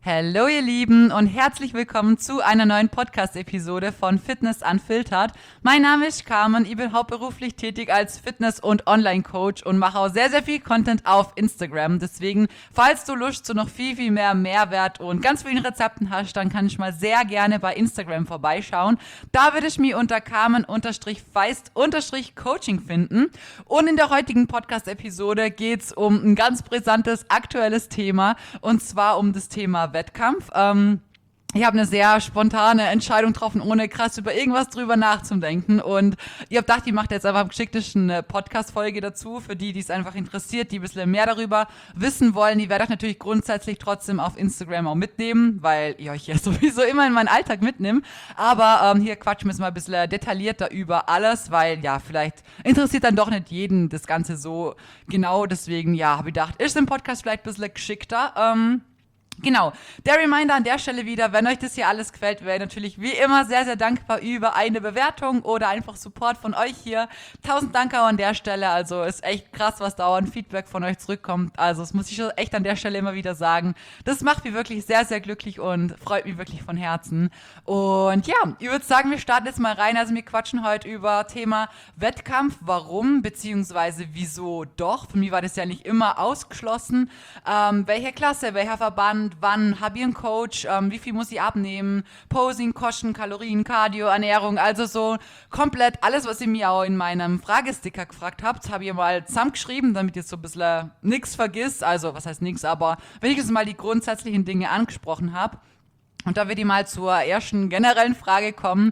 Hallo ihr Lieben und herzlich willkommen zu einer neuen Podcast-Episode von Fitness Unfiltered. Mein Name ist Carmen, ich bin hauptberuflich tätig als Fitness- und Online-Coach und mache auch sehr, sehr viel Content auf Instagram. Deswegen, falls du Lust zu noch viel, viel mehr Mehrwert und ganz vielen Rezepten hast, dann kann ich mal sehr gerne bei Instagram vorbeischauen. Da würde ich mich unter Carmen-Feist-Coaching finden. Und in der heutigen Podcast-Episode geht es um ein ganz brisantes, aktuelles Thema und zwar um das Thema Wettkampf. Ich habe eine sehr spontane Entscheidung getroffen, ohne krass über irgendwas drüber nachzudenken. Und ich habe gedacht, ich mache jetzt einfach am geschicktesten eine Podcast-Folge dazu, für die es einfach interessiert, die ein bisschen mehr darüber wissen wollen. Die werde ich natürlich grundsätzlich trotzdem auf Instagram auch mitnehmen, weil ich euch ja sowieso immer in meinen Alltag mitnehme. Aber hier quatschen wir jetzt mal ein bisschen detaillierter über alles, weil ja, vielleicht interessiert dann doch nicht jeden das Ganze so genau. Deswegen, ja, habe ich gedacht, ist im Podcast vielleicht ein bisschen geschickter. Genau, der Reminder an der Stelle wieder, wenn euch das hier alles gefällt, wäre ich natürlich wie immer sehr, sehr dankbar über eine Bewertung oder einfach Support von euch hier. 1000 Dank auch an der Stelle, also ist echt krass, was da an Feedback von euch zurückkommt. Also das muss ich schon echt an der Stelle immer wieder sagen. Das macht mich wirklich sehr, sehr glücklich und freut mich wirklich von Herzen. Und ja, ich würde sagen, wir starten jetzt mal rein. Also wir quatschen heute über Thema Wettkampf, warum, beziehungsweise wieso doch. Für mich war das ja nicht immer ausgeschlossen. Welche Klasse, welcher Verband, wann habe ich einen Coach, wie viel muss ich abnehmen, Posing, Kosten, Kalorien, Cardio, Ernährung, also so komplett alles, was ihr mir auch in meinem Fragesticker gefragt habt, habe ich mal zusammengeschrieben, damit ihr so ein bisschen nichts vergisst, also was heißt nichts, aber wenigstens mal die grundsätzlichen Dinge angesprochen habe. Und da wird ich mal zur ersten generellen Frage kommen,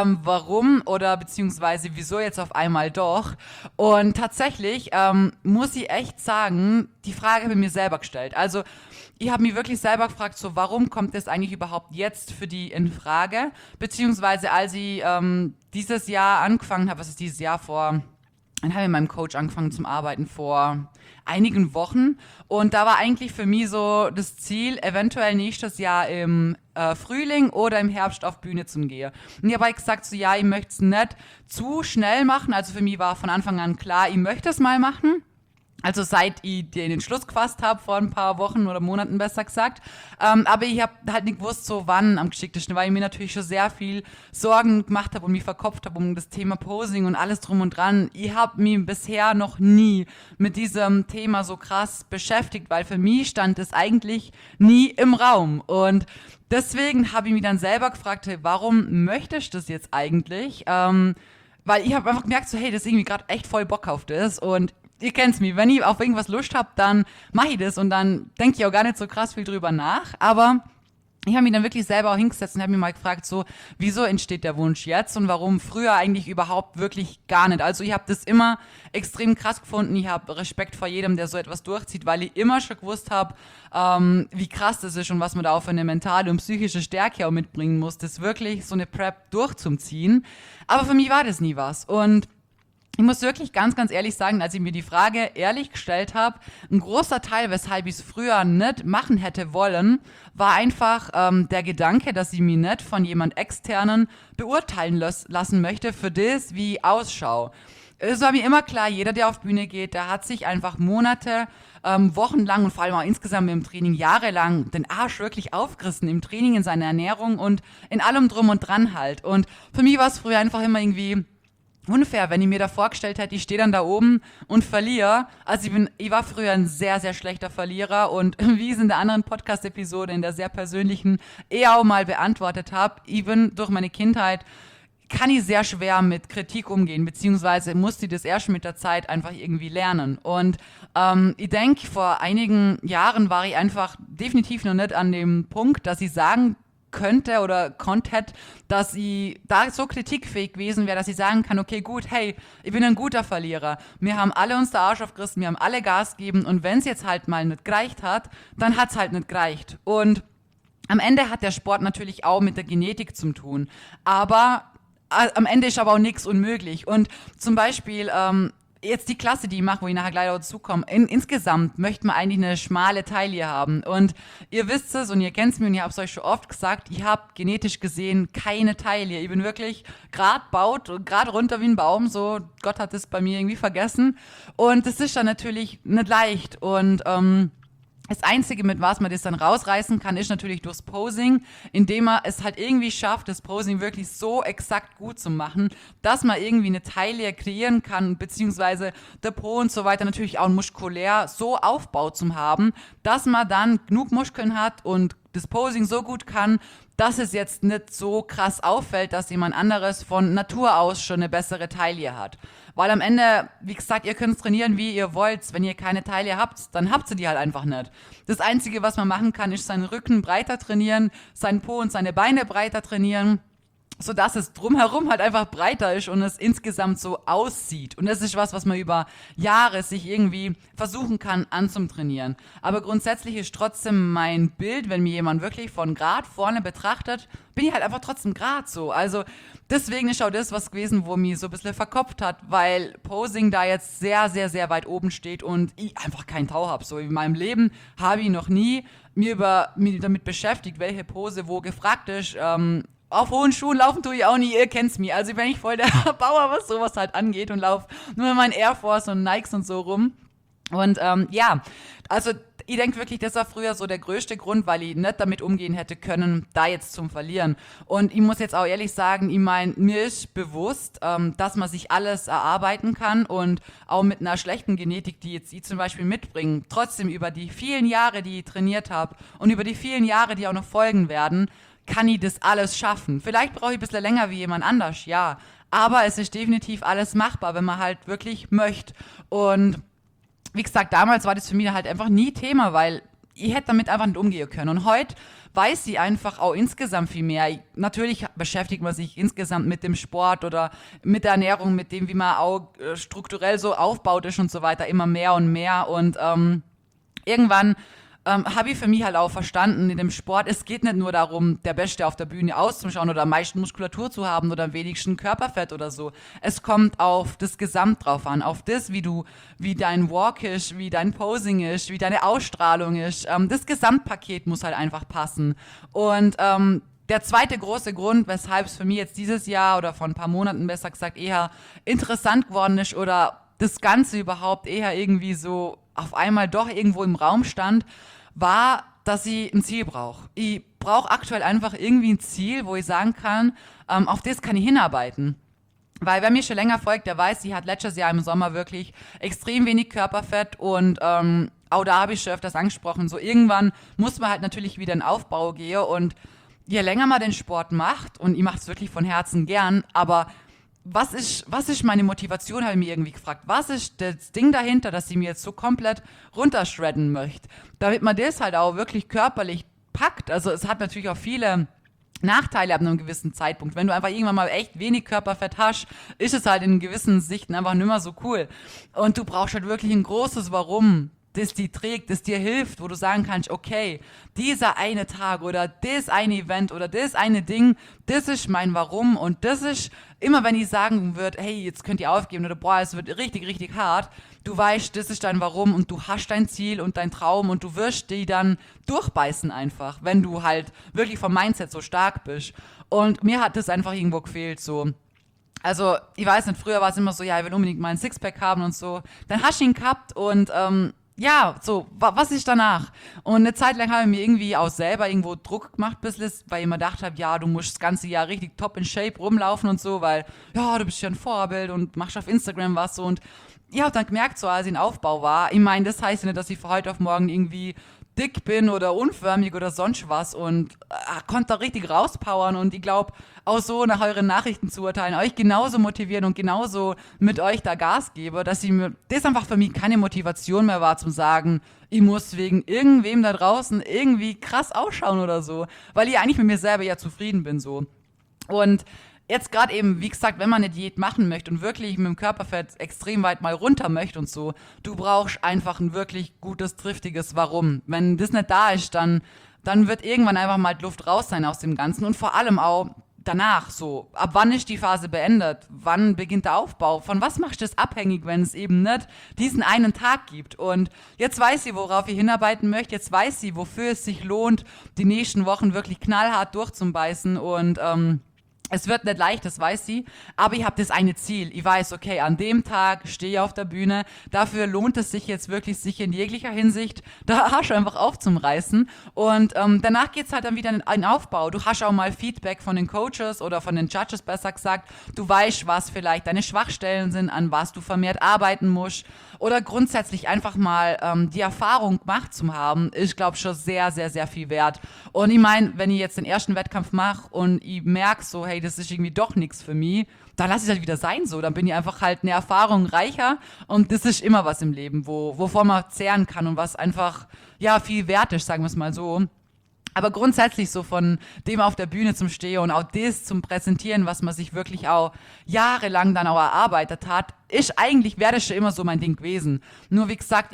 warum oder beziehungsweise wieso jetzt auf einmal doch. Und tatsächlich muss ich echt sagen, die Frage habe ich mir selber gestellt. Also ich habe mich wirklich selber gefragt, so warum kommt das eigentlich überhaupt jetzt für die in Frage? Beziehungsweise als ich dieses Jahr angefangen habe, was ist dieses Jahr vor... Dann habe ich mit meinem Coach angefangen zum Arbeiten vor einigen Wochen. Und da war eigentlich für mich so das Ziel, eventuell nächstes Jahr im Frühling oder im Herbst auf Bühne zu gehen. Und ich habe halt gesagt, so ja, ich möchte es nicht zu schnell machen. Also für mich war von Anfang an klar, ich möchte es mal machen. Also seit ich den Schluss gefasst habe, vor ein paar Wochen oder Monaten besser gesagt. Aber ich habe halt nicht gewusst, so wann am geschicktesten, weil ich mir natürlich schon sehr viel Sorgen gemacht habe und mich verkopft habe um das Thema Posing und alles drum und dran. Ich habe mich bisher noch nie mit diesem Thema so krass beschäftigt, weil für mich stand es eigentlich nie im Raum. Und deswegen habe ich mich dann selber gefragt, hey, warum möchtest du das jetzt eigentlich? Weil ich habe einfach gemerkt, so hey, das ist irgendwie gerade echt voll Bock auf das und ihr kennt's mich, wenn ich auf irgendwas Lust hab, dann mache ich das und dann denke ich auch gar nicht so krass viel drüber nach, aber ich habe mich dann wirklich selber auch hingesetzt und habe mich mal gefragt, so, wieso entsteht der Wunsch jetzt und warum früher eigentlich überhaupt wirklich gar nicht. Also ich habe das immer extrem krass gefunden, ich habe Respekt vor jedem, der so etwas durchzieht, weil ich immer schon gewusst habe, wie krass das ist und was man da auch für eine mentale und psychische Stärke auch mitbringen muss, das wirklich so eine Prep durchzuziehen. Aber für mich war das nie was und ich muss wirklich ganz, ganz ehrlich sagen, als ich mir die Frage ehrlich gestellt habe, ein großer Teil, weshalb ich es früher nicht machen hätte wollen, war einfach der Gedanke, dass ich mich nicht von jemand Externen beurteilen lassen möchte für das, wie ich ausschaue. Es war mir immer klar, jeder, der auf Bühne geht, der hat sich einfach Monate, wochenlang und vor allem auch insgesamt im Training jahrelang den Arsch wirklich aufgerissen, im Training, in seiner Ernährung und in allem drum und dran halt. Und für mich war es früher einfach immer irgendwie unfair, wenn ich mir da vorgestellt hätte, ich stehe dann da oben und verliere. Also ich war früher ein sehr, sehr schlechter Verlierer und wie ich es in der anderen Podcast-Episode, in der sehr persönlichen, auch mal beantwortet habe, even durch meine Kindheit, kann ich sehr schwer mit Kritik umgehen, beziehungsweise musste ich das erst mit der Zeit einfach irgendwie lernen. Und ich denke, vor einigen Jahren war ich einfach definitiv noch nicht an dem Punkt, dass ich sagen könnte oder konnte, dass ich da so kritikfähig gewesen wäre, dass ich sagen kann, okay, gut, hey, ich bin ein guter Verlierer. Wir haben alle uns den Arsch aufgerissen, wir haben alle Gas gegeben und wenn es jetzt halt mal nicht gereicht hat, dann hat es halt nicht gereicht. Und am Ende hat der Sport natürlich auch mit der Genetik zu tun. Aber am Ende ist aber auch nichts unmöglich. Und zum Beispiel jetzt die Klasse, die ich mache, wo ich nachher gleich dazu komme, insgesamt möchte man eigentlich eine schmale Taille haben. Und ihr wisst es und ihr kennt es mir und ich habe es euch schon oft gesagt, ich habe genetisch gesehen keine Taille. Ich bin wirklich gerade runter wie ein Baum, so Gott hat es bei mir irgendwie vergessen. Und das ist dann natürlich nicht leicht. Und Das Einzige, mit was man das dann rausreißen kann, ist natürlich durchs Posing, indem man es halt irgendwie schafft, das Posing wirklich so exakt gut zu machen, dass man irgendwie eine Taille kreieren kann, beziehungsweise der Po und so weiter natürlich auch muskulär so aufbaut zum haben, dass man dann genug Muskeln hat und das Posing so gut kann, dass es jetzt nicht so krass auffällt, dass jemand anderes von Natur aus schon eine bessere Taille hat. Weil am Ende, wie gesagt, ihr könnt trainieren, wie ihr wollt. Wenn ihr keine Taille habt, dann habt ihr die halt einfach nicht. Das Einzige, was man machen kann, ist seinen Rücken breiter trainieren, seinen Po und seine Beine breiter trainieren, sodass es drumherum halt einfach breiter ist und es insgesamt so aussieht. Und das ist was man über Jahre sich irgendwie versuchen kann anzutrainieren. Aber grundsätzlich ist trotzdem mein Bild, wenn mir jemand wirklich von Grad vorne betrachtet, bin ich halt einfach trotzdem Grad so. Also deswegen ist auch das was gewesen, wo mich so ein bisschen verkopft hat, weil Posing da jetzt sehr, sehr, sehr weit oben steht und ich einfach keinen Tau habe. So in meinem Leben habe ich noch nie mir damit beschäftigt, welche Pose wo gefragt ist. Auf hohen Schuhen laufen tue ich auch nie, ihr kennt's mich. Also bin ich voll der Bauer, was sowas halt angeht und laufe nur in meinen Air Force und Nikes und so rum. Und ja, also ich denke wirklich, das war früher so der größte Grund, weil ich nicht damit umgehen hätte können, da jetzt zum Verlieren. Und ich muss jetzt auch ehrlich sagen, ich meine, mir ist bewusst, dass man sich alles erarbeiten kann und auch mit einer schlechten Genetik, die jetzt ich zum Beispiel mitbringe, trotzdem über die vielen Jahre, die ich trainiert habe und über die vielen Jahre, die auch noch folgen werden, kann ich das alles schaffen. Vielleicht brauche ich ein bisschen länger wie jemand anders, ja. Aber es ist definitiv alles machbar, wenn man halt wirklich möchte. Und wie gesagt, damals war das für mich halt einfach nie Thema, weil ich hätte damit einfach nicht umgehen können. Und heute weiß ich einfach auch insgesamt viel mehr. Natürlich beschäftigt man sich insgesamt mit dem Sport oder mit der Ernährung, mit dem, wie man auch strukturell so aufbaut ist und so weiter, immer mehr und mehr. Und irgendwann habe ich für mich halt auch verstanden in dem Sport, es geht nicht nur darum, der Beste auf der Bühne auszuschauen oder am meisten Muskulatur zu haben oder am wenigsten Körperfett oder so. Es kommt auf das Gesamt drauf an, auf das, wie dein Walk ist, wie dein Posing ist, wie deine Ausstrahlung ist. Das Gesamtpaket muss halt einfach passen. Und der zweite große Grund, weshalb es für mich jetzt dieses Jahr oder vor ein paar Monaten besser gesagt eher interessant geworden ist oder das Ganze überhaupt eher irgendwie so auf einmal doch irgendwo im Raum stand, war, dass ich ein Ziel brauche. Ich brauche aktuell einfach irgendwie ein Ziel, wo ich sagen kann, auf das kann ich hinarbeiten. Weil wer mir schon länger folgt, der weiß, sie hat letztes Jahr im Sommer wirklich extrem wenig Körperfett und auch da habe ich schon öfters angesprochen, so irgendwann muss man halt natürlich wieder in Aufbau gehen und je länger man den Sport macht, und ich mache es wirklich von Herzen gern, aber was ist meine Motivation, habe ich mir irgendwie gefragt. Was ist das Ding dahinter, dass sie mir jetzt so komplett runtershredden möchte? Damit man das halt auch wirklich körperlich packt. Also es hat natürlich auch viele Nachteile ab einem gewissen Zeitpunkt. Wenn du einfach irgendwann mal echt wenig Körperfett hast, ist es halt in gewissen Sichten einfach nicht mehr so cool. Und du brauchst halt wirklich ein großes Warum, das die trägt, das dir hilft, wo du sagen kannst, okay, dieser eine Tag oder das eine Event oder das eine Ding, das ist mein Warum und das ist, immer wenn ich sagen würde, hey, jetzt könnt ihr aufgeben oder boah, es wird richtig, richtig hart, du weißt, das ist dein Warum und du hast dein Ziel und dein Traum und du wirst die dann durchbeißen einfach, wenn du halt wirklich vom Mindset so stark bist. Und mir hat das einfach irgendwo gefehlt, so. Also, ich weiß nicht, früher war es immer so, ja, ich will unbedingt mal einen Sixpack haben und so. Dann hast du ihn gehabt und ja, so, was ist danach? Und eine Zeit lang habe ich mir irgendwie auch selber irgendwo Druck gemacht, bisschen, weil ich immer gedacht habe, ja, du musst das ganze Jahr richtig top in Shape rumlaufen und so, weil, ja, du bist ja ein Vorbild und machst auf Instagram was so. Und ich habe dann gemerkt, so als ich in Aufbau war, ich meine, das heißt ja nicht, dass ich von heute auf morgen irgendwie dick bin oder unförmig oder sonst was und konnte da richtig rauspowern und ich glaube, auch so nach euren Nachrichten zu urteilen, euch genauso motivieren und genauso mit euch da Gas gebe, dass ich mir, das einfach für mich keine Motivation mehr war zum sagen, ich muss wegen irgendwem da draußen irgendwie krass ausschauen oder so, weil ich eigentlich mit mir selber ja zufrieden bin so. Und jetzt gerade eben, wie gesagt, wenn man eine Diät machen möchte und wirklich mit dem Körperfett extrem weit mal runter möchte und so, du brauchst einfach ein wirklich gutes, triftiges Warum. Wenn das nicht da ist, dann wird irgendwann einfach mal die Luft raus sein aus dem Ganzen und vor allem auch danach so. Ab wann ist die Phase beendet? Wann beginnt der Aufbau? Von was machst du das abhängig, wenn es eben nicht diesen einen Tag gibt? Und jetzt weiß sie, worauf ich hinarbeiten möchte. Jetzt weiß sie, wofür es sich lohnt, die nächsten Wochen wirklich knallhart durchzubeißen und Es wird nicht leicht, das weiß sie, aber ich habe das eine Ziel. Ich weiß, okay, an dem Tag stehe ich auf der Bühne, dafür lohnt es sich jetzt wirklich, sich in jeglicher Hinsicht der Arsch einfach aufzureißen. Und danach geht's halt dann wieder in einen Aufbau. Du hast auch mal Feedback von den Coaches oder von den Judges besser gesagt. Du weißt, was vielleicht deine Schwachstellen sind, an was du vermehrt arbeiten musst. Oder grundsätzlich einfach mal die Erfahrung gemacht zu haben, ist, glaube ich, schon sehr, sehr, sehr viel wert. Und ich meine, wenn ich jetzt den ersten Wettkampf mache und ich merke so, hey, das ist irgendwie doch nichts für mich, dann lasse ich es halt wieder sein so. Dann bin ich einfach halt eine Erfahrung reicher und das ist immer was im Leben, wovon man zehren kann und was einfach, ja, viel wert ist, sagen wir es mal so. Aber grundsätzlich so von dem auf der Bühne zum Stehen und auch das zum Präsentieren, was man sich wirklich auch jahrelang dann auch erarbeitet hat, wäre das schon immer so mein Ding gewesen. Nur wie gesagt,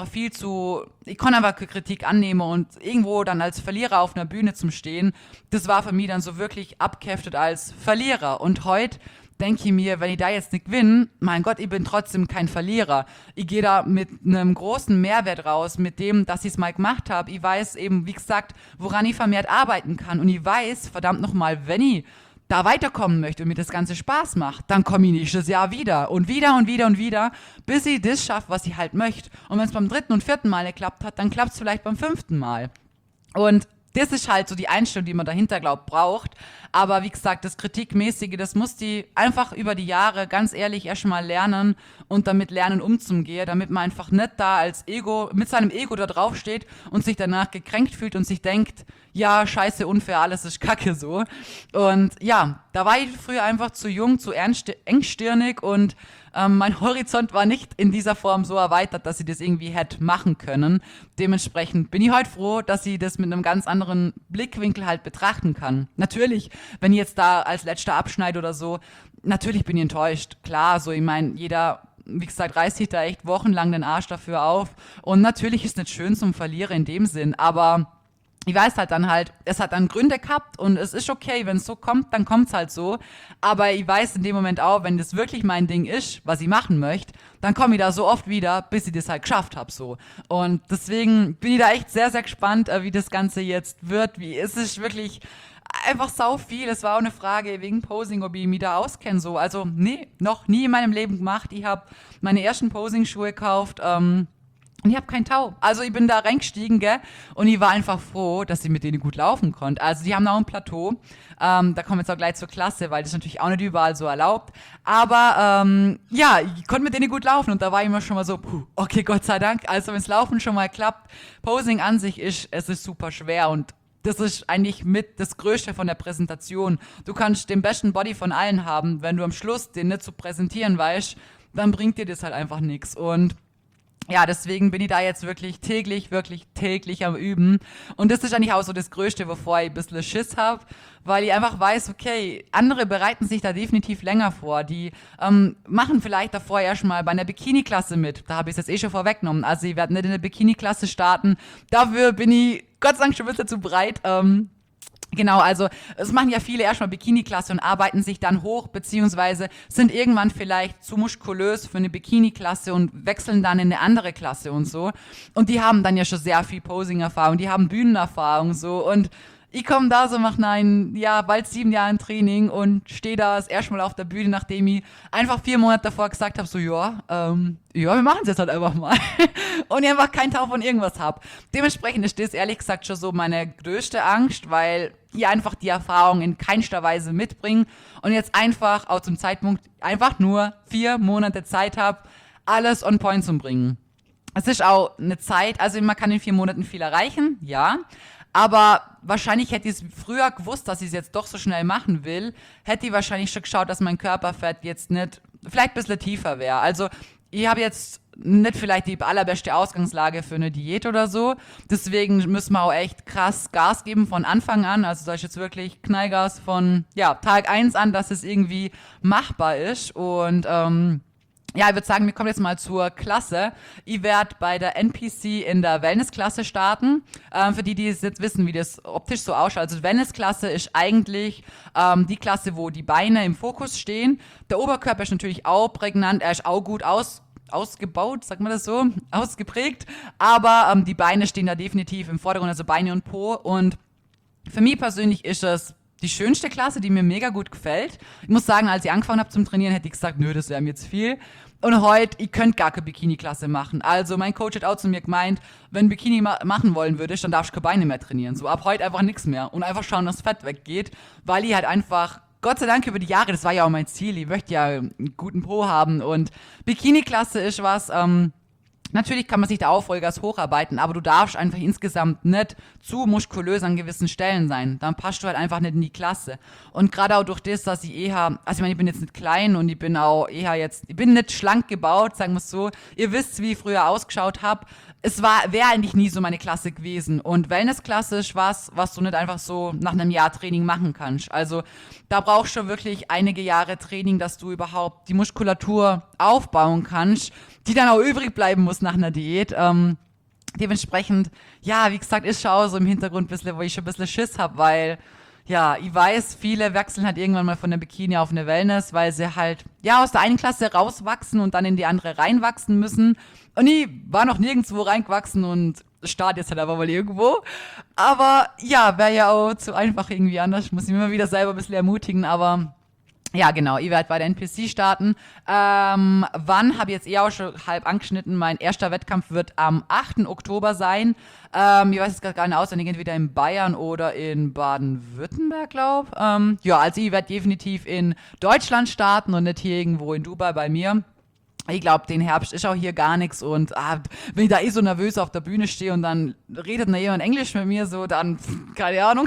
ich konnte einfach Kritik annehmen und irgendwo dann als Verlierer auf einer Bühne zum Stehen, das war für mich dann so wirklich abgeheftet als Verlierer. Und heute denke ich mir, wenn ich da jetzt nicht gewinne, mein Gott, ich bin trotzdem kein Verlierer. Ich gehe da mit einem großen Mehrwert raus, mit dem, dass ich es mal gemacht habe. Ich weiß eben, wie gesagt, woran ich vermehrt arbeiten kann. Und ich weiß, verdammt nochmal, wenn ich da weiterkommen möchte und mir das Ganze Spaß macht, dann komme ich nächstes Jahr wieder und wieder und wieder und wieder, bis ich das schaffe, was ich halt möchte. Und wenn es beim 3. und 4. Mal geklappt hat, dann klappt es vielleicht beim 5. Mal. Und das ist halt so die Einstellung, die man dahinter, glaubt, braucht. Aber wie gesagt, das Kritikmäßige, das muss die einfach über die Jahre ganz ehrlich erstmal lernen und damit lernen umzugehen, damit man einfach nicht da als Ego, mit seinem Ego da drauf steht und sich danach gekränkt fühlt und sich denkt, ja, scheiße, unfair, alles ist kacke so. Und ja, da war ich früher einfach zu jung, zu engstirnig und mein Horizont war nicht in dieser Form so erweitert, dass ich das irgendwie hätte machen können. Dementsprechend bin ich heute froh, dass ich das mit einem ganz anderen Blickwinkel halt betrachten kann. Natürlich, wenn ich jetzt da als letzter abschneide oder so, natürlich bin ich enttäuscht. Klar, so ich meine, jeder, wie gesagt, reißt sich da echt wochenlang den Arsch dafür auf. Und natürlich ist es nicht schön zum Verlieren in dem Sinn, aber ich weiß halt dann halt, es hat dann Gründe gehabt und es ist okay, wenn es so kommt, dann kommt es halt so. Aber ich weiß in dem Moment auch, wenn das wirklich mein Ding ist, was ich machen möchte, dann komme ich da so oft wieder, bis ich das halt geschafft habe so. Und deswegen bin ich da echt sehr, sehr gespannt, wie das Ganze jetzt wird. Es ist wirklich einfach sau viel. Es war auch eine Frage wegen Posing, ob ich mich da auskenne so. Also nee, noch nie in meinem Leben gemacht. Ich habe meine ersten Posing-Schuhe gekauft, und ich habe keinen Tau. Also ich bin da reingestiegen, gell? Und ich war einfach froh, dass ich mit denen gut laufen konnte. Also die haben auch ein Plateau. Da kommen wir jetzt auch gleich zur Klasse, weil das ist natürlich auch nicht überall so erlaubt. Aber ja, ich konnte mit denen gut laufen und da war ich immer schon mal so, okay, Gott sei Dank. Also wenn das Laufen schon mal klappt, Posing an sich es ist super schwer und das ist eigentlich mit das Größte von der Präsentation. Du kannst den besten Body von allen haben. Wenn du am Schluss den nicht zu präsentieren weißt, dann bringt dir das halt einfach nichts. Und ja, deswegen bin ich da jetzt wirklich täglich am Üben. Und das ist eigentlich auch so das Größte, wovor ich ein bisschen Schiss habe, weil ich einfach weiß, okay, andere bereiten sich da definitiv länger vor. Die machen vielleicht davor erstmal bei einer Bikini-Klasse mit. Da habe ich es jetzt schon vorweggenommen. Also ich werde nicht in der Bikini-Klasse starten. Dafür bin ich, Gott sei Dank, schon ein bisschen zu breit. Genau, also es machen ja viele erstmal Bikini-Klasse und arbeiten sich dann hoch, beziehungsweise sind irgendwann vielleicht zu muskulös für eine Bikini-Klasse und wechseln dann in eine andere Klasse und so. Und die haben dann ja schon sehr viel Posing-Erfahrung, die haben Bühnenerfahrung so und ich komme da so nach bald 7 Jahren Training und stehe da das erste Mal auf der Bühne, nachdem ich einfach 4 Monate davor gesagt habe, so wir machen es jetzt halt einfach mal. Und ich einfach keinen Tau von irgendwas habe. Dementsprechend ist das ehrlich gesagt schon so meine größte Angst, weil ich einfach die Erfahrung in keinster Weise mitbringe und jetzt einfach auch zum Zeitpunkt einfach nur 4 Monate Zeit habe, alles on point zu bringen. Es ist auch eine Zeit, also man kann in 4 Monaten viel erreichen, ja. Aber wahrscheinlich hätte ich es früher gewusst, dass ich es jetzt doch so schnell machen will, hätte ich wahrscheinlich schon geschaut, dass mein Körperfett jetzt nicht, vielleicht ein bisschen tiefer wäre. Also ich habe jetzt nicht vielleicht die allerbeste Ausgangslage für eine Diät oder so. Deswegen müssen wir auch echt krass Gas geben von Anfang an. Also da ist jetzt wirklich Knallgas von Tag 1 an, dass es irgendwie machbar ist. Und ich würde sagen, wir kommen jetzt mal zur Klasse. Ich werde bei der NPC in der Wellnessklasse starten. Für die es jetzt wissen, wie das optisch so ausschaut. Also Wellnessklasse ist eigentlich die Klasse, wo die Beine im Fokus stehen. Der Oberkörper ist natürlich auch prägnant, er ist auch gut ausgebaut, sagt man das so, ausgeprägt. Aber die Beine stehen da definitiv im Vordergrund, also Beine und Po. Und für mich persönlich ist es die schönste Klasse, die mir mega gut gefällt. Ich muss sagen, als ich angefangen habe zum Trainieren, hätte ich gesagt, nö, das wäre mir jetzt viel. Und heute, ich könnte gar keine Bikini-Klasse machen. Also mein Coach hat auch zu mir gemeint, wenn Bikini machen wollen würdest, dann darfst du keine Beine mehr trainieren. So ab heute einfach nichts mehr. Und einfach schauen, dass das Fett weggeht, weil ich halt einfach, Gott sei Dank über die Jahre, das war ja auch mein Ziel, ich möchte ja einen guten Po haben. Und Bikini-Klasse ist was, natürlich kann man sich da auch Vollgas hocharbeiten, aber du darfst einfach insgesamt nicht zu muskulös an gewissen Stellen sein. Dann passt du halt einfach nicht in die Wäre. Und gerade auch durch das, dass ich eher, also ich meine, ich bin jetzt nicht klein und ich bin auch eher jetzt, ich bin nicht schlank gebaut, sagen wir es so. Ihr wisst, wie ich früher ausgeschaut habe. Wäre eigentlich nie so meine Klasse gewesen. Und Wellness-Klasse ist was du nicht einfach so nach einem Jahr Training machen kannst. Also da brauchst du wirklich einige Jahre Training, dass du überhaupt die Muskulatur aufbauen kannst, die dann auch übrig bleiben muss nach einer Diät. Dementsprechend, ja, wie gesagt, ist schon auch so im Hintergrund ein bisschen, wo ich schon ein bisschen Schiss habe, weil, ja, ich weiß, viele wechseln halt irgendwann mal von der Bikini auf eine Wellness, weil sie halt, ja, aus der einen Klasse rauswachsen und dann in die andere reinwachsen müssen. Und ich war noch nirgendwo reingewachsen und starte jetzt halt aber mal irgendwo. Aber, ja, wäre ja auch zu einfach irgendwie anders. Muss ich mich immer wieder selber ein bisschen ermutigen, aber ja, genau, ich werde bei der NPC starten. Wann, habe ich jetzt auch schon halb angeschnitten. Mein erster Wettkampf wird am 8. Oktober sein. Ich weiß jetzt gar nicht auswendig, entweder in Bayern oder in Baden-Württemberg, glaube ich. Ja, also ich werde definitiv in Deutschland starten und nicht hier irgendwo in Dubai bei mir. Ich glaube, den Herbst ist auch hier gar nichts und wenn ich da so nervös auf der Bühne stehe und dann redet noch jemand Englisch mit mir, so dann, keine Ahnung,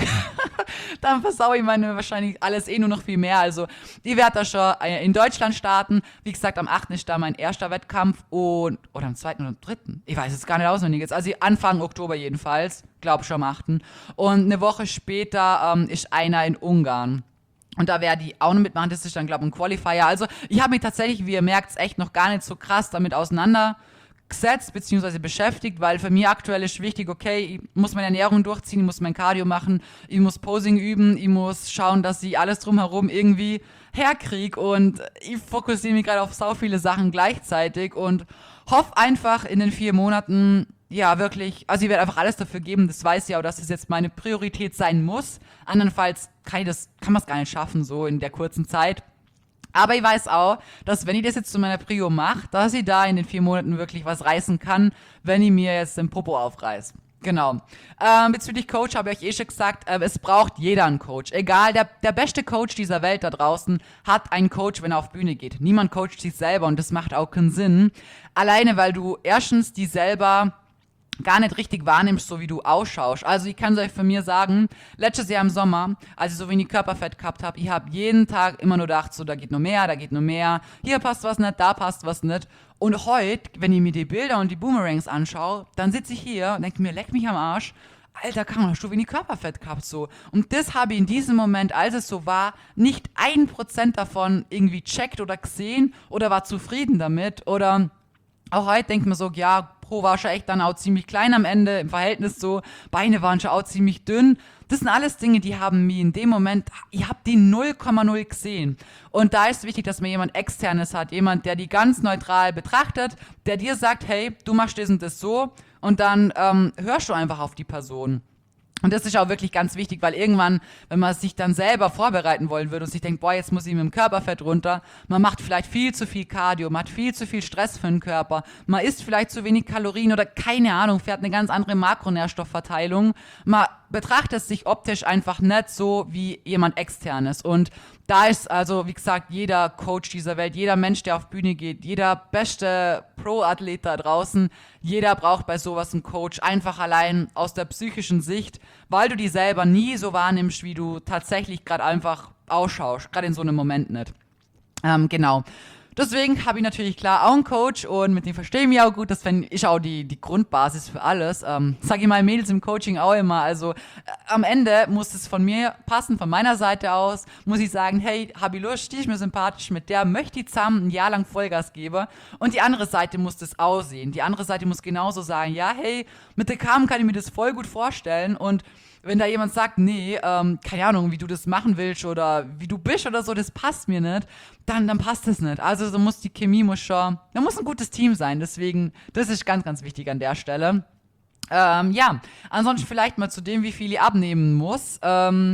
dann versaue ich meine wahrscheinlich alles nur noch viel mehr. Also ich werde da schon in Deutschland starten. Wie gesagt, am 8. ist da mein erster Wettkampf oder am 2. oder am 3. Ich weiß es gar nicht auswendig jetzt. Also Anfang Oktober jedenfalls, glaube schon am 8. Und eine Woche später ist einer in Ungarn. Und da werde ich auch noch mitmachen, das ist dann, glaube ich, ein Qualifier. Also ich habe mich tatsächlich, wie ihr merkt, echt noch gar nicht so krass damit auseinandergesetzt bzw. beschäftigt, weil für mich aktuell ist wichtig, okay, ich muss meine Ernährung durchziehen, ich muss mein Cardio machen, ich muss Posing üben, ich muss schauen, dass ich alles drumherum irgendwie herkriege und ich fokussiere mich gerade auf so viele Sachen gleichzeitig und hoffe einfach in den 4 Monaten, ja, wirklich, also ich werde einfach alles dafür geben, das weiß ich auch, dass es jetzt meine Priorität sein muss. Andernfalls kann man es gar nicht schaffen, so in der kurzen Zeit. Aber ich weiß auch, dass wenn ich das jetzt zu meiner Prio mache, dass ich da in den 4 Monaten wirklich was reißen kann, wenn ich mir jetzt den Popo aufreiß. Genau. Bezüglich Coach habe ich schon gesagt, es braucht jeder einen Coach. Egal, der beste Coach dieser Welt da draußen hat einen Coach, wenn er auf Bühne geht. Niemand coacht sich selber und das macht auch keinen Sinn. Alleine, weil du erstens die selber gar nicht richtig wahrnimmst, so wie du ausschaust. Also ich kann es euch von mir sagen, letztes Jahr im Sommer, als ich so wenig Körperfett gehabt habe, ich habe jeden Tag immer nur gedacht, so da geht noch mehr, da geht noch mehr, hier passt was nicht, da passt was nicht. Und heute, wenn ich mir die Bilder und die Boomerangs anschaue, dann sitze ich hier und denke mir, leck mich am Arsch, Alter, Karo, hast du wenig Körperfett gehabt, so. Und das habe ich in diesem Moment, als es so war, nicht 1% davon irgendwie checkt oder gesehen oder war zufrieden damit oder auch heute denkt man so, ja, Pro war schon echt dann auch ziemlich klein am Ende, im Verhältnis so, Beine waren schon auch ziemlich dünn. Das sind alles Dinge, die haben mich in dem Moment, ich habe die 0,0 gesehen. Und da ist wichtig, dass man jemand Externes hat, jemand, der die ganz neutral betrachtet, der dir sagt, hey, du machst das und das so und dann hörst du einfach auf die Person. Und das ist auch wirklich ganz wichtig, weil irgendwann, wenn man sich dann selber vorbereiten wollen würde und sich denkt, boah, jetzt muss ich mit dem Körperfett runter, man macht vielleicht viel zu viel Cardio, man hat viel zu viel Stress für den Körper, man isst vielleicht zu wenig Kalorien oder keine Ahnung, fährt eine ganz andere Makronährstoffverteilung, man betrachtet sich optisch einfach nicht so wie jemand Externes. Und da ist also, wie gesagt, jeder Coach dieser Welt, jeder Mensch, der auf Bühne geht, jeder beste Pro-Athlet da draußen, jeder braucht bei sowas einen Coach, einfach allein aus der psychischen Sicht, weil du die selber nie so wahrnimmst, wie du tatsächlich gerade einfach ausschaust, gerade in so einem Moment nicht. Genau. Deswegen habe ich natürlich klar auch einen Coach und mit dem verstehe ich mich auch gut. Das ist auch die Grundbasis für alles. Sage ich meinen Mädels im Coaching auch immer. Also am Ende muss es von mir passen, von meiner Seite aus. Muss ich sagen, hey, habe ich Lust, die ist mir sympathisch, mit der möchte ich zusammen ein Jahr lang Vollgas geben. Und die andere Seite muss das aussehen. Die andere Seite muss genauso sagen, ja, hey, mit der Carmen kann ich mir das voll gut vorstellen und wenn da jemand sagt, nee, keine Ahnung, wie du das machen willst oder wie du bist oder so, das passt mir nicht, dann passt das nicht. Also so muss die Chemie da muss ein gutes Team sein. Deswegen, das ist ganz, ganz wichtig an der Stelle. Ja, ansonsten vielleicht mal zu dem, wie viel ich abnehmen muss.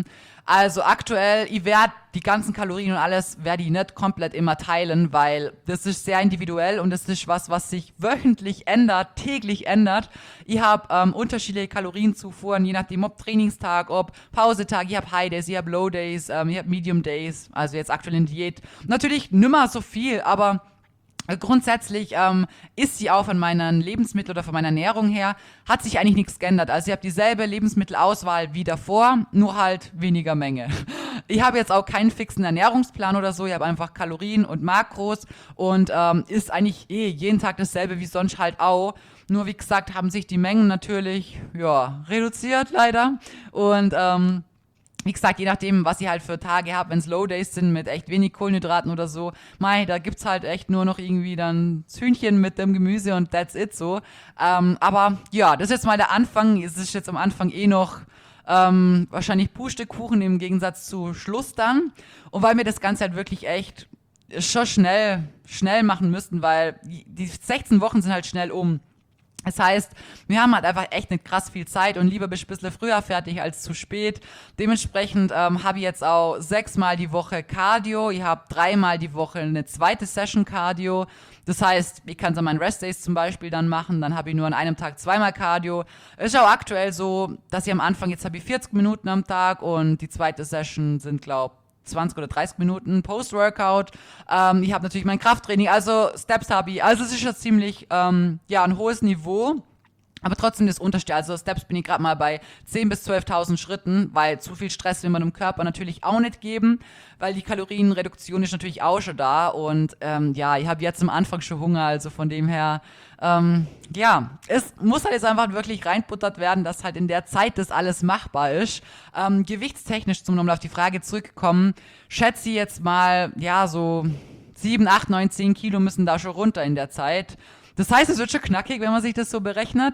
Also aktuell, ich werde die ganzen Kalorien und alles, werde ich nicht komplett immer teilen, weil das ist sehr individuell und das ist was sich wöchentlich ändert, täglich ändert. Ich habe unterschiedliche Kalorienzufuhren, je nachdem, ob Trainingstag, ob Pausetag, ich habe High Days, ich habe Low Days, ich habe Medium Days, also jetzt aktuell in Diät. Natürlich nimmer so viel, aber grundsätzlich ist sie auch von meinen Lebensmitteln oder von meiner Ernährung her, hat sich eigentlich nichts geändert. Also ich habe dieselbe Lebensmittelauswahl wie davor, nur halt weniger Menge. Ich habe jetzt auch keinen fixen Ernährungsplan oder so, ich habe einfach Kalorien und Makros und ist eigentlich jeden Tag dasselbe wie sonst halt auch. Nur wie gesagt, haben sich die Mengen natürlich, ja, reduziert leider und wie gesagt, je nachdem, was ich halt für Tage habe, wenn es Low Days sind mit echt wenig Kohlenhydraten oder so, da gibt's halt echt nur noch irgendwie dann das Hühnchen mit dem Gemüse und that's it so. Aber ja, das ist jetzt mal der Anfang. Es ist jetzt am Anfang noch wahrscheinlich Pustekuchen im Gegensatz zu Schluss dann. Und weil wir das Ganze halt wirklich echt schon schnell machen müssten, weil die 16 Wochen sind halt schnell um. Das heißt, wir haben halt einfach echt nicht krass viel Zeit und lieber bist du ein bisschen früher fertig als zu spät. Dementsprechend habe ich jetzt auch 6-mal die Woche Cardio. Ich habe 3-mal die Woche eine zweite Session Cardio. Das heißt, ich kann es an meinen Restdays zum Beispiel dann machen. Dann habe ich nur an einem Tag 2-mal Cardio. Es ist auch aktuell so, dass ich am Anfang, jetzt habe ich 40 Minuten am Tag und die zweite Session sind, glaube ich, 20 oder 30 Minuten Post-Workout. Ich habe natürlich mein Krafttraining, also Steps habe ich. Also es ist schon ziemlich ein hohes Niveau. Aber trotzdem das Unterste, also Steps bin ich gerade mal bei 10.000 bis 12.000 Schritten, weil zu viel Stress will man dem Körper natürlich auch nicht geben, weil die Kalorienreduktion ist natürlich auch schon da und ich habe jetzt am Anfang schon Hunger, also von dem her, es muss halt jetzt einfach wirklich reinbuttert werden, dass halt in der Zeit das alles machbar ist. Gewichtstechnisch, zum nochmal auf die Frage zurückkommen, schätze ich jetzt mal, so 7, 8, 9, 10 Kilo müssen da schon runter in der Zeit. Das heißt, es wird schon knackig, wenn man sich das so berechnet.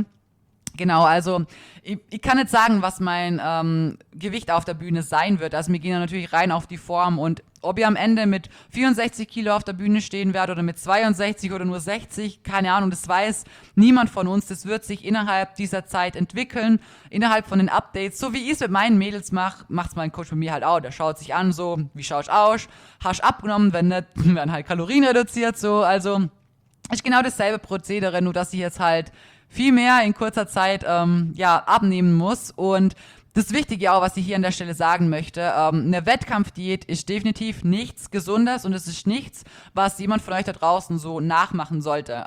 Genau, also ich kann nicht sagen, was mein Gewicht auf der Bühne sein wird. Also wir gehen ja natürlich rein auf die Form und ob ich am Ende mit 64 Kilo auf der Bühne stehen werde oder mit 62 oder nur 60, keine Ahnung, das weiß niemand von uns. Das wird sich innerhalb dieser Zeit entwickeln, innerhalb von den Updates. So wie ich es mit meinen Mädels mache, macht es mein Coach mit mir halt auch. Der schaut sich an, so, wie schaust du aus? Hast du abgenommen? Wenn nicht, werden halt Kalorien reduziert, so, also ist genau dasselbe Prozedere, nur dass ich jetzt halt viel mehr in kurzer Zeit abnehmen muss. Und das Wichtige auch, was ich hier an der Stelle sagen möchte, eine Wettkampfdiät ist definitiv nichts Gesundes und es ist nichts, was jemand von euch da draußen so nachmachen sollte.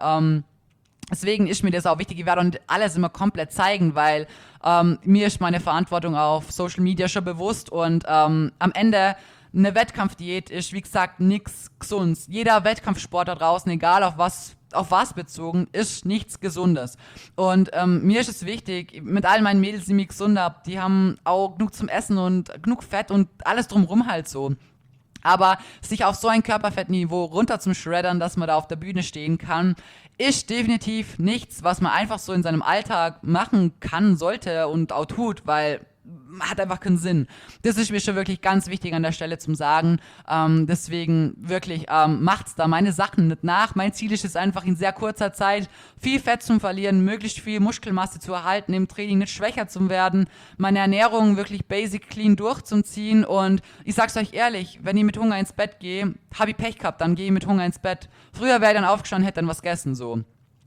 Deswegen ist mir das auch wichtig, ich werde nicht alles immer komplett zeigen, weil mir ist meine Verantwortung auf Social Media schon bewusst und am Ende eine Wettkampfdiät ist, wie gesagt, nichts Gesundes. Jeder Wettkampfsport da draußen, egal auf was bezogen, ist nichts Gesundes. Und mir ist es wichtig, mit all meinen Mädels, die mich gesund haben, die haben auch genug zum Essen und genug Fett und alles drumrum halt so. Aber sich auf so ein Körperfettniveau runter zum Shreddern, dass man da auf der Bühne stehen kann, ist definitiv nichts, was man einfach so in seinem Alltag machen kann, sollte und auch tut, weil hat einfach keinen Sinn. Das ist mir schon wirklich ganz wichtig an der Stelle zum Sagen. Deswegen wirklich macht's da meine Sachen nicht nach. Mein Ziel ist es einfach in sehr kurzer Zeit viel Fett zu verlieren, möglichst viel Muskelmasse zu erhalten, im Training nicht schwächer zu werden, meine Ernährung wirklich basic clean durchzuziehen und ich sag's euch ehrlich, wenn ich mit Hunger ins Bett gehe, habe ich Pech gehabt, dann gehe ich mit Hunger ins Bett. Früher wäre ich dann aufgestanden, hätte dann was gegessen, so.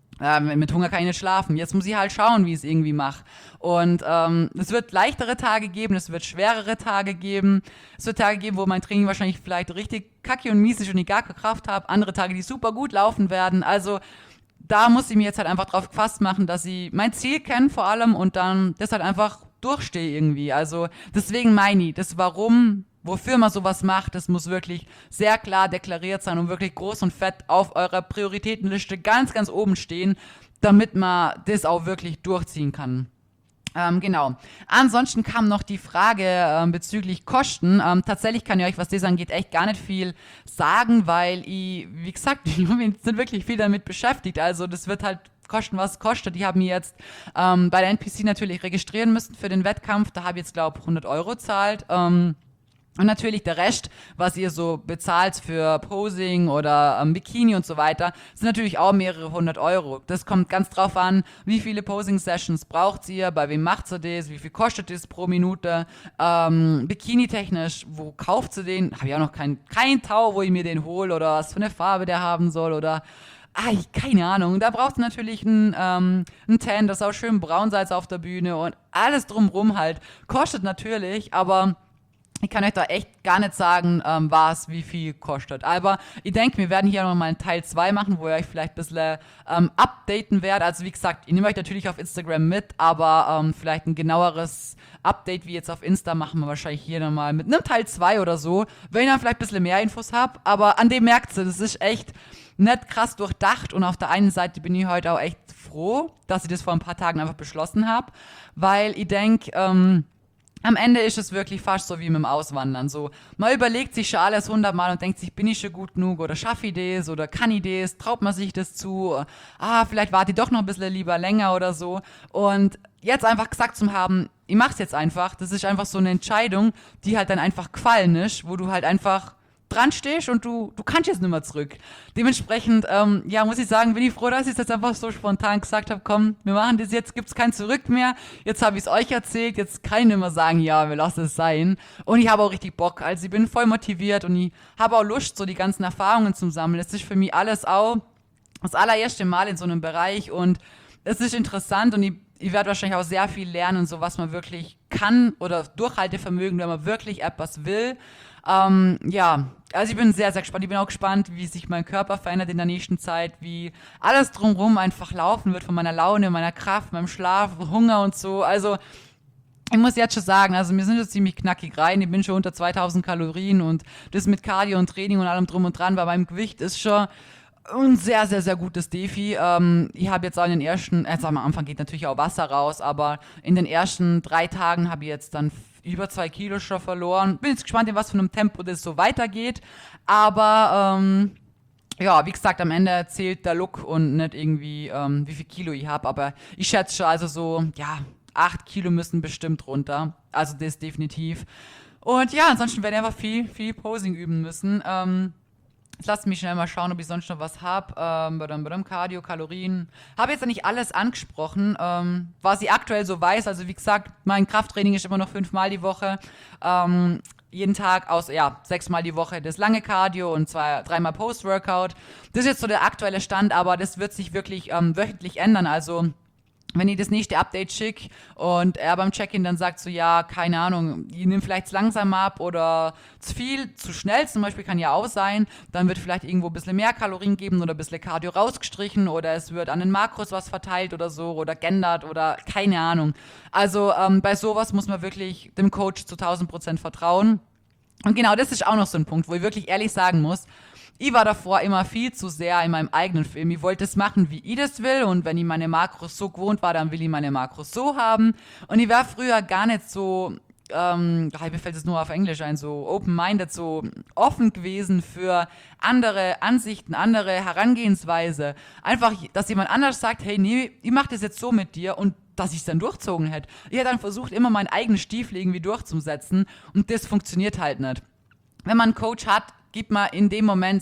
Mit Hunger kann ich nicht schlafen. Jetzt muss ich halt schauen, wie ich es irgendwie mache. Und es wird leichtere Tage geben, es wird schwerere Tage geben. Es wird Tage geben, wo mein Training wahrscheinlich vielleicht richtig kacke und mies ist und ich gar keine Kraft habe. Andere Tage, die super gut laufen werden. Also da muss ich mir jetzt halt einfach drauf gefasst machen, dass ich mein Ziel kenne vor allem und dann das halt einfach durchstehe irgendwie. Also deswegen meine ich, das Warum, wofür man sowas macht, das muss wirklich sehr klar deklariert sein und wirklich groß und fett auf eurer Prioritätenliste ganz, ganz oben stehen, damit man das auch wirklich durchziehen kann. Genau. Ansonsten kam noch die Frage bezüglich Kosten. Tatsächlich kann ich euch, was das angeht, echt gar nicht viel sagen, weil ich, wie gesagt, ich bin nicht wirklich viel damit beschäftigt. Also das wird halt kosten, was es kostet. Ich habe mir jetzt bei der NPC natürlich registrieren müssen für den Wettkampf. Da habe ich jetzt, glaube ich, 100 € gezahlt. Und natürlich der Rest, was ihr so bezahlt für Posing oder Bikini und so weiter, sind natürlich auch mehrere 100 €. Das kommt ganz drauf an, wie viele Posing-Sessions braucht ihr, bei wem macht ihr das, wie viel kostet das pro Minute. Bikini-technisch, wo kauft ihr den? Habe ich auch noch kein Tau, wo ich mir den hole oder was für eine Farbe der haben soll oder keine Ahnung. Da braucht ihr natürlich einen Tan, das auch schön braun seid auf der Bühne und alles drumrum halt. Kostet natürlich, aber ich kann euch da echt gar nicht sagen, wie viel kostet. Aber ich denke, wir werden hier nochmal einen Teil 2 machen, wo ich euch vielleicht ein bisschen updaten werde. Also wie gesagt, ich nehme euch natürlich auf Instagram mit, aber vielleicht ein genaueres Update wie jetzt auf Insta machen wir wahrscheinlich hier nochmal mit einem Teil 2 oder so, wenn ich dann vielleicht ein bisschen mehr Infos habe. Aber an dem merkt ihr, das ist echt nicht krass durchdacht. Und auf der einen Seite bin ich heute auch echt froh, dass ich das vor ein paar Tagen einfach beschlossen habe, weil ich denke, am Ende ist es wirklich fast so wie mit dem Auswandern. So, man überlegt sich schon alles 100-mal und denkt sich, bin ich schon gut genug oder schaffe ich das oder kann ich das, traut man sich das zu, vielleicht warte ich doch noch ein bisschen lieber länger oder so. Und jetzt einfach gesagt zu haben, ich mach's jetzt einfach, das ist einfach so eine Entscheidung, die halt dann einfach gefallen ist, wo du halt einfach dran stehst und du kannst jetzt nicht mehr zurück. Dementsprechend, muss ich sagen, bin ich froh, dass ich es jetzt einfach so spontan gesagt habe, komm, wir machen das jetzt, gibt's kein Zurück mehr, jetzt habe ich es euch erzählt, jetzt kann ich nicht mehr sagen, ja, wir lassen es sein. Und ich habe auch richtig Bock, also ich bin voll motiviert und ich habe auch Lust, so die ganzen Erfahrungen zu sammeln. Es ist für mich alles auch das allererste Mal in so einem Bereich und es ist interessant und ich werde wahrscheinlich auch sehr viel lernen, so was man wirklich kann oder Durchhaltevermögen, wenn man wirklich etwas will. Also ich bin sehr, sehr gespannt. Ich bin auch gespannt, wie sich mein Körper verändert in der nächsten Zeit, wie alles drumherum einfach laufen wird von meiner Laune, meiner Kraft, meinem Schlaf, Hunger und so. Also ich muss jetzt schon sagen, also wir sind jetzt ziemlich knackig rein. Ich bin schon unter 2000 Kalorien und das mit Cardio und Training und allem drum und dran, bei meinem Gewicht ist schon ein sehr, sehr, sehr gutes Defi. Ich habe jetzt auch in den ersten, am Anfang geht natürlich auch Wasser raus, aber in den ersten 3 Tagen habe ich jetzt dann über 2 Kilo schon verloren. Bin jetzt gespannt, in was für einem Tempo das so weitergeht. Aber wie gesagt, am Ende zählt der Look und nicht irgendwie, wie viel Kilo ich habe. Aber ich schätze schon, also so, 8 Kilo müssen bestimmt runter. Also das definitiv. Und ja, ansonsten werde ich einfach viel, viel Posing üben müssen. Jetzt lasst mich schnell mal schauen, ob ich sonst noch was habe. Cardio, Kalorien. Habe jetzt nicht alles angesprochen, was ich aktuell so weiß. Also wie gesagt, mein Krafttraining ist immer noch 5-mal die Woche. Jeden Tag 6-mal die Woche das lange Cardio und 3-mal Post-Workout. Das ist jetzt so der aktuelle Stand, aber das wird sich wirklich wöchentlich ändern. Also wenn ich das nächste Update schicke und er beim Check-in dann sagt so, ja, keine Ahnung, ich nehme vielleicht langsam ab oder zu viel, zu schnell zum Beispiel kann ja auch sein, dann wird vielleicht irgendwo ein bisschen mehr Kalorien geben oder ein bisschen Cardio rausgestrichen oder es wird an den Makros was verteilt oder so oder geändert oder keine Ahnung. Also bei sowas muss man wirklich dem Coach zu 1000% vertrauen. Und genau, das ist auch noch so ein Punkt, wo ich wirklich ehrlich sagen muss, ich war davor immer viel zu sehr in meinem eigenen Film. Ich wollte es machen, wie ich das will. Und wenn ich meine Makros so gewohnt war, dann will ich meine Makros so haben. Und ich war früher gar nicht so, mir fällt es nur auf Englisch ein, so open-minded, so offen gewesen für andere Ansichten, andere Herangehensweise. Einfach, dass jemand anders sagt, hey, nee, ich mach das jetzt so mit dir und dass ich es dann durchzogen hätte. Ich hätte dann versucht, immer meinen eigenen Stiefel irgendwie durchzusetzen und das funktioniert halt nicht. Wenn man einen Coach hat, gibt man in dem Moment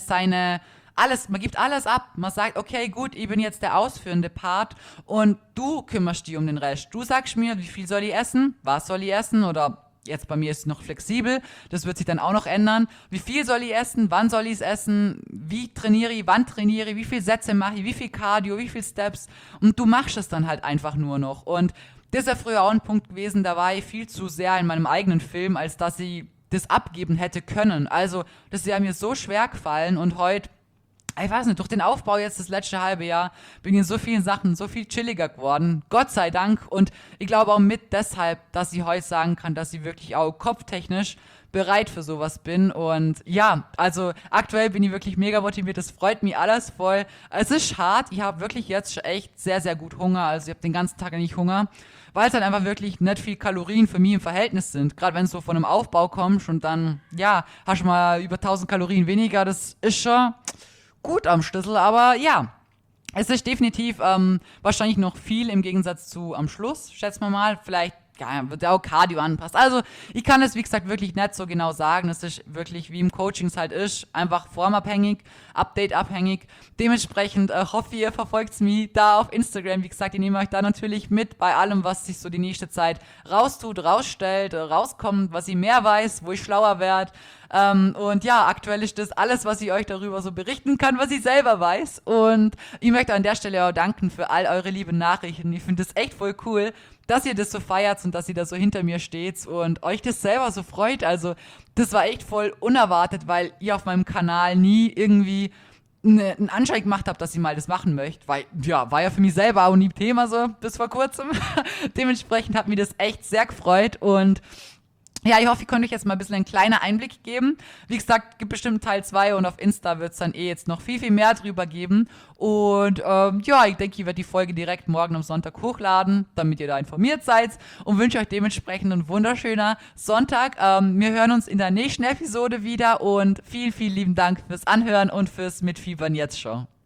man gibt alles ab. Man sagt, okay, gut, ich bin jetzt der ausführende Part und du kümmerst dich um den Rest. Du sagst mir, wie viel soll ich essen, was soll ich essen oder jetzt bei mir ist es noch flexibel, das wird sich dann auch noch ändern. Wie viel soll ich essen, wann soll ich es essen, wie trainiere ich, wann trainiere ich, wie viele Sätze mache ich, wie viel Cardio, wie viele Steps und du machst es dann halt einfach nur noch. Und das ist ja früher auch ein Punkt gewesen, da war ich viel zu sehr in meinem eigenen Film, als dass ich das abgeben hätte können. Also, das ist ja mir so schwer gefallen und heute, ich weiß nicht, durch den Aufbau jetzt das letzte halbe Jahr bin ich in so vielen Sachen so viel chilliger geworden. Gott sei Dank. Und ich glaube auch mit deshalb, dass ich heute sagen kann, dass ich wirklich auch kopftechnisch bereit für sowas bin. Und ja, also aktuell bin ich wirklich mega motiviert. Das freut mich alles voll. Es ist hart. Ich habe wirklich jetzt echt sehr, sehr gut Hunger. Also ich habe den ganzen Tag nicht Hunger, weil es halt einfach wirklich nicht viel Kalorien für mich im Verhältnis sind. Gerade wenn du so von einem Aufbau kommst und dann, hast du mal über 1000 Kalorien weniger. Das ist schon gut am Schlüssel, aber ja. Es ist definitiv wahrscheinlich noch viel im Gegensatz zu am Schluss, schätzen wir mal. Vielleicht wird ja auch Cardio anpasst. Also ich kann es, wie gesagt, wirklich nicht so genau sagen. Es ist wirklich, wie im Coaching es halt ist, einfach formabhängig, updateabhängig. Dementsprechend hoffe ihr verfolgt mich da auf Instagram. Wie gesagt, ich nehme euch da natürlich mit bei allem, was sich so die nächste Zeit raustut, rausstellt, rauskommt, was ich mehr weiß, wo ich schlauer werde. Und ja, aktuell ist das alles, was ich euch darüber so berichten kann, was ich selber weiß. Und ich möchte an der Stelle auch danken für all eure lieben Nachrichten. Ich finde das echt voll cool, dass ihr das so feiert und dass ihr da so hinter mir steht und euch das selber so freut. Also das war echt voll unerwartet, weil ihr auf meinem Kanal nie irgendwie einen Anschein gemacht habt, dass ihr mal das machen möchtet. Weil, ja, war ja für mich selber auch nie Thema so bis vor kurzem. Dementsprechend hat mich das echt sehr gefreut und ja, ich hoffe, ich konnte euch jetzt mal ein bisschen einen kleinen Einblick geben. Wie gesagt, gibt bestimmt Teil 2 und auf Insta wird es dann jetzt noch viel, viel mehr drüber geben. Und ja, ich denke, ich werde die Folge direkt morgen am Sonntag hochladen, damit ihr da informiert seid und wünsche euch dementsprechend einen wunderschönen Sonntag. Wir hören uns in der nächsten Episode wieder und vielen, vielen lieben Dank fürs Anhören und fürs Mitfiebern jetzt schon.